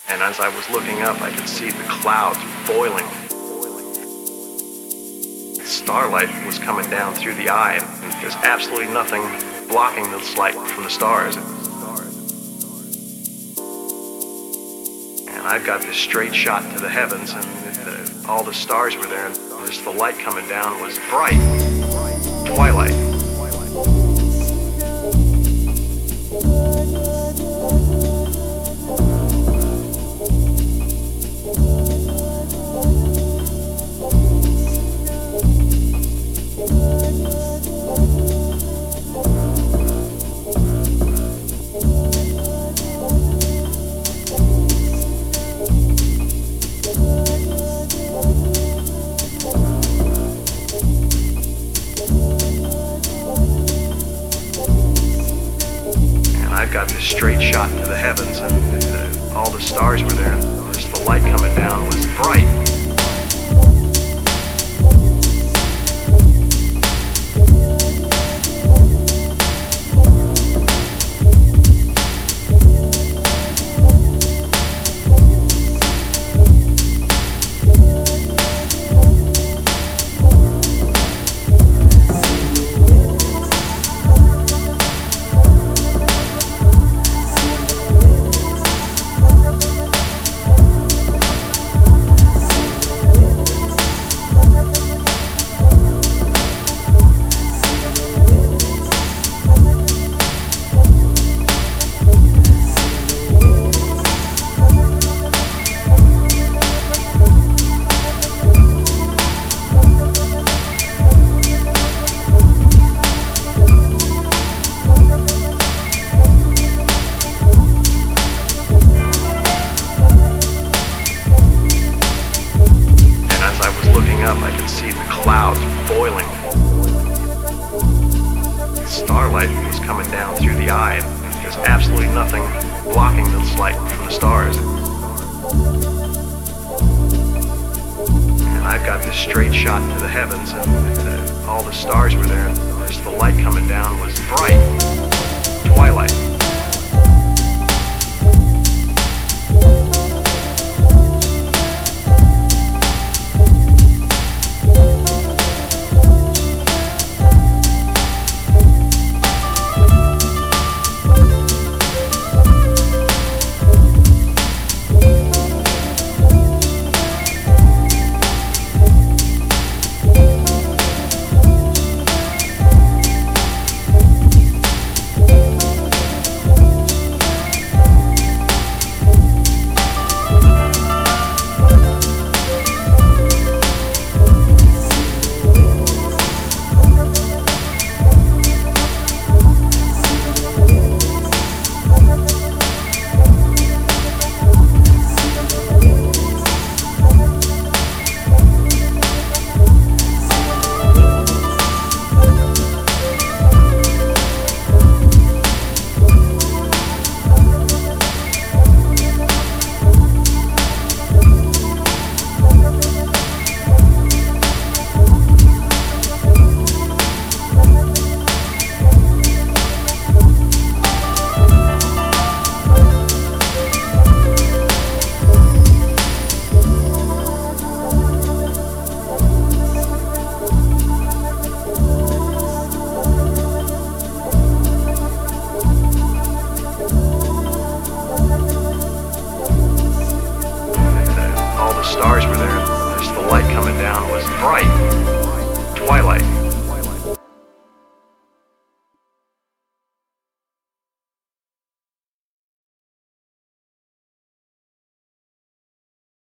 And as I was looking up, I could see the clouds boiling. Starlight was coming down through the eye, and there's absolutely nothing blocking this light from the stars. And I've got this straight shot to the heavens, and all the stars were there, and just the light coming down was bright. Twilight. I've got this straight shot to the heavens, and all the stars were there, and just the light coming down was bright. I could see the clouds boiling. Starlight was coming down through the eye, and there's absolutely nothing blocking this light from the stars. And I've got this straight shot to the heavens, and all the stars were there, and just the light coming down was bright. Twilight. Stars were there, just the light coming down was bright. Twilight.